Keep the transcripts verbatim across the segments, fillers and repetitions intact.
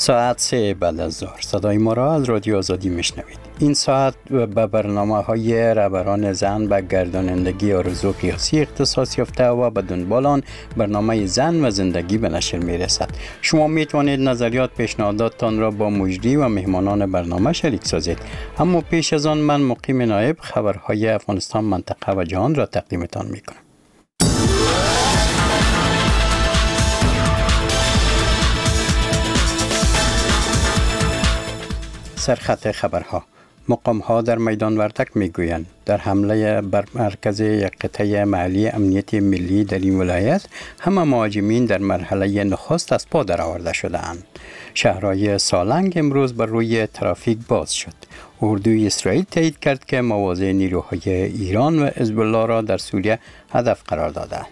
ساعت سه بعد از ظهر صدای ما را از رادیو آزادی میشنوید. این ساعت به برنامه های رهبران زن به گردانندگی آرزو قیاسی اختصاص یافته و به دنبال آن برنامه زن و زندگی به نشر میرسد. شما میتوانید نظریات پیشنهاداتتان را با مجری و مهمانان برنامه شریک سازید. اما پیش از آن من مقیم نایب خبرهای افغانستان، منطقه و جهان را تقدیمتان میکنم. سرخط خبرها. مقام‌ها در میدان وردک میگویند در حمله بر مرکز یک قطعه محلی امنیت ملی در این ولایت همه مهاجمین در مرحله نخست از پا درآورده شده‌اند. شهرهای سالنگ امروز بر روی ترافیک باز شد. اردوی اسرائیل تایید کرد که مواضع نیروهای ایران و حزب الله را در سوریه هدف قرار دادند.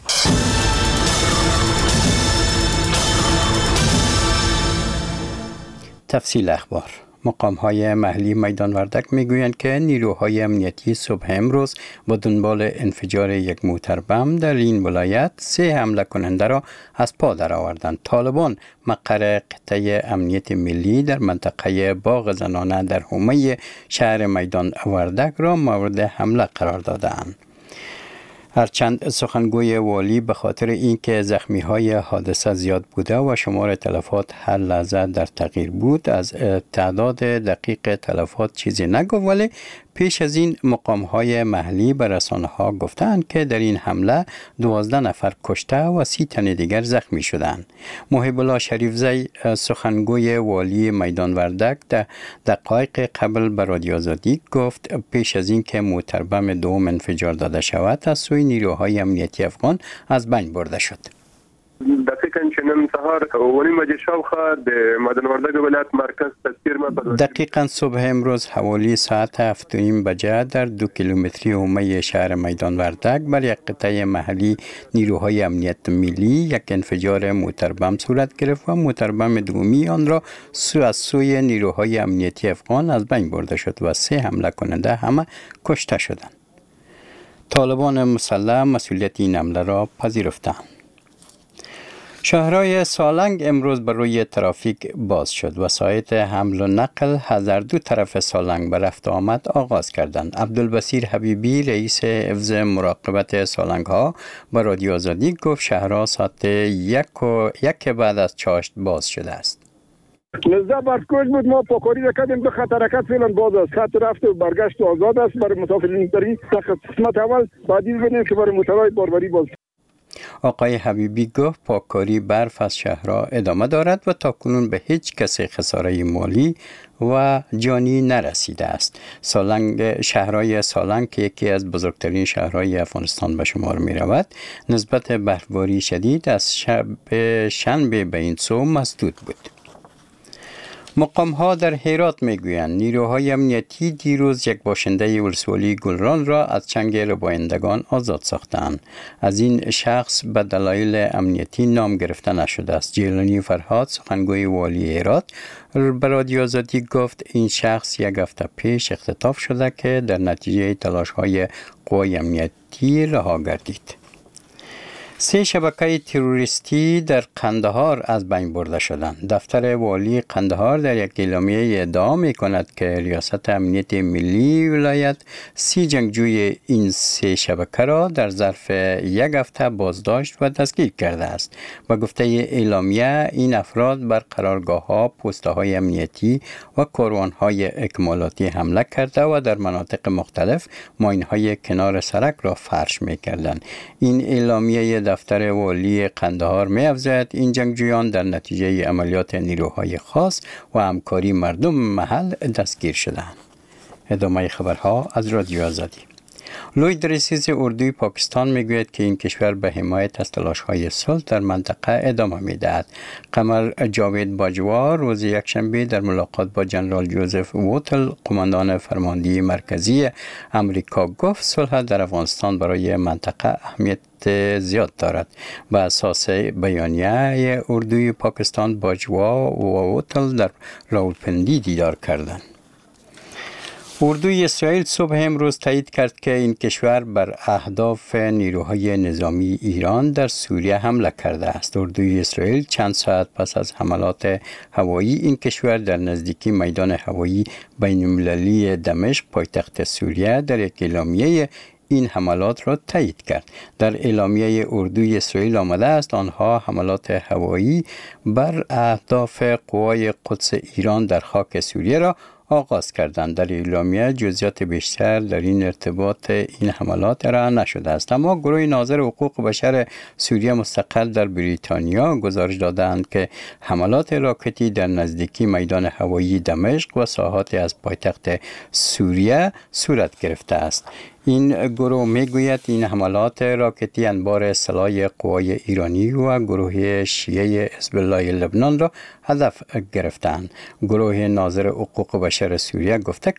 تفصیل اخبار. مقام‌های محلی میدان وردک میگویند که نیروهای امنیتی صبح امروز با دنبال انفجار یک موتر بم در این ولایت سه حمله کننده را از پا درآوردند. طالبان مقر قطعه امنیت ملی در منطقه باغ زنانه در حومه شهر میدان وردک را مورد حمله قرار دادند. هرچند سخنگوی والی به خاطر اینکه زخمی‌های حادثه زیاد بوده و شمار تلفات هر لحظه در تغییر بود از تعداد دقیق تلفات چیزی نگفت، ولی پیش از این مقام‌های محلی به رسانه‌ها گفتند که در این حمله دوازده نفر کشته و سی تن دیگر زخمی شدند. محب الله شریفزی سخنگوی والی میدان وردک در دقایق قبل به رادیو آزادی گفت پیش از این که موتر بم دوم انفجار داده شود از سوی نیروهای امنیتی افغان از بین برده شد. دقیقاً چنین سهار و نیم بجې شاوخوا د میدان وردک ولایت مرکز تصویر ما دقیقاً صبح امروز حوالی ساعت هفت و نیم بجه در دو کیلومتری حومه شهر میدان وردک بر یک قطعه محلی نیروهای امنیت ملی یک انفجار موتر بم صورت گرفت و موتر بم دومی آن را سو از سوی نیروهای امنیتی افغان از بین برده شد و سه حمله کننده همه کشته شدند. طالبان مسلح مسئولیت این حمله را پذیرفتند. شهرهای سالنگ امروز بر روی ترافیک باز شد. وسایط حمل و نقل از هر دو طرف سالنگ به رفت آمد آغاز کردند. عبدالبصیر حبیبی رئیس حفظ مراقبت سالنگ ها به رادیو آزادی گفت شهرها ساعت یک و یک بعد از چاشت باز شده است. نزده برکوش بود، ما پاکاری کردیم، دو خط حرکت فعلا باز است. خط رفت و برگشت آزاد است برای مسافرین در این قسمت اول، بعدی ببینیم که برای موترهای باربری باز. آقای حبیبی گفت پاککاری برف از شهرها ادامه دارد و تاکنون به هیچ کسی خساره مالی و جانی نرسیده است. سالنگ شهرهای سالنگ که یکی از بزرگترین شهرهای افغانستان به شمار می رود نسبت برفباری شدید از شب شنبه به این سو مسدود بود. مقام‌ها در هرات میگویند نیروهای امنیتی دیروز یک باشنده ولسوالی گلران را از چنگ ربایندگان آزاد ساختند. از این شخص به دلایل امنیتی نام گرفته نشده است. جیلانی فرهاد سخنگوی والی هرات به رادیو آزادی گفت این شخص یک هفته پیش اختطاف شده که در نتیجه تلاش‌های قوای امنیتی رها گردید. سه شبکه تروریستی در قندهار از بین برده شدند. دفتر والی قندهار در یک اعلامیه ادعا می کند که ریاست امنیت ملی ولایت سی جنگجوی این سه شبکه را در ظرف یک هفته بازداشت و دستگیر کرده است. با گفته اعلامیه این افراد بر قرارگاه‌ها، پست‌های امنیتی و کاروان‌های اکمالاتی حمله کرده و در مناطق مختلف ماین‌های کنار سرک را فرش می‌کردند. این اعلامیه دفتر والی قندهار می افزاید این جنگجویان در نتیجه عملیات نیروهای خاص و همکاری مردم محل دستگیر شدند. ادامه خبرها از رادیو آزادی. لوید رئیس اردوی پاکستان میگوید که این کشور به حمایت از تلاش‌های صلح در منطقه ادامه می‌دهد. قمر جاوید باجوا روز یکشنبه در ملاقات با جنرال جوزف ووتل قماندان فرماندهی مرکزی امریکا گفت صلح در افغانستان برای منطقه اهمیت زیاد دارد. به اساس بیانیه اردوی پاکستان باجوا و ووتل در راولپنڈی دیدار کردند. اردوی اسرائیل صبح امروز تایید کرد که این کشور بر اهداف نیروهای نظامی ایران در سوریه حمله کرده است. اردوی اسرائیل چند ساعت پس از حملات هوایی این کشور در نزدیکی میدان هوایی بین المللی دمشق پایتخت سوریه در یک اعلامیه این حملات را تایید کرد. در اعلامیه اردوی اسرائیل آمده است آنها حملات هوایی بر اهداف قوای قدس ایران در خاک سوریه را آغاز کردند. در اعلامیه جزئیات بیشتر در این ارتباط این حملات ارائه نشده است، اما گروه ناظر حقوق بشر سوریه مستقل در بریتانیا گزارش دادند که حملات راکتی در نزدیکی میدان هوایی دمشق و ساحاتی از پایتخت سوریه صورت گرفته است. این گروه میگوید این حملات راکتی انبار سلاح قوای ایرانی و گروه شیعه حزب الله لبنان را هدف گرفتند. گروه ناظر حقوق بشر سوریه گفته